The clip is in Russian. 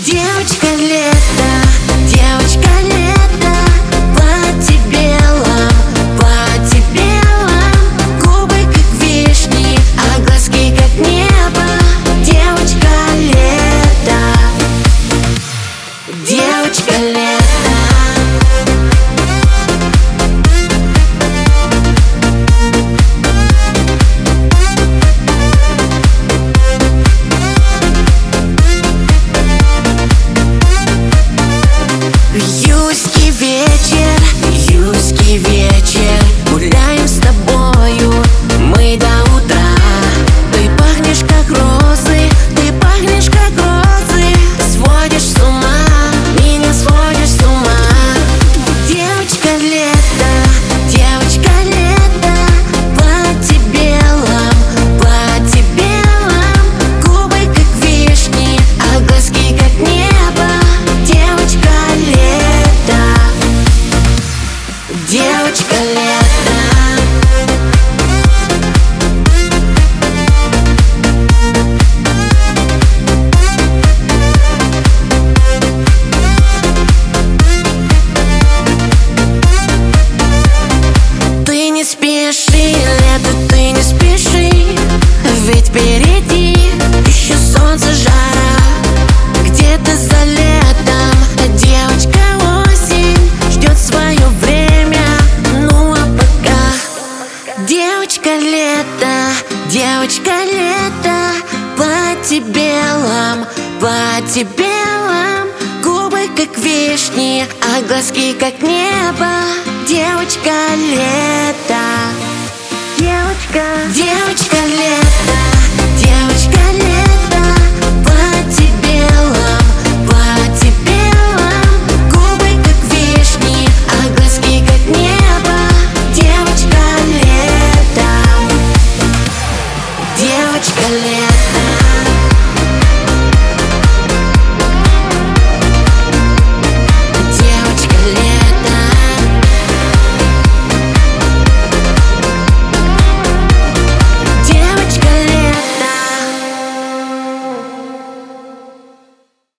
Девочка лето, девочка лето, платье белом, платье белом, губы как вишни, а глазки как небо. Девочка лето, девочка лето. Июльский вечер, гуляем с тобою мы до утра. Ты пахнешь как розы, ты пахнешь как розы. Сводишь с ума, меня сводишь с ума. Девочка лето, девочка лето, платье белом, платье белом, губы как вишни, а глазки как небо. Девочка лето, девочка лето. Ты не спеши, лето, ты не спеши, ведь впереди еще солнце, жара. Где-то за летом девочка осень ждет свое время. Ну а пока девочка лето, девочка лето, платье белом, платье белом, губы как вишни, а глазки как небо. Девочка лето, девочка, девочка лето.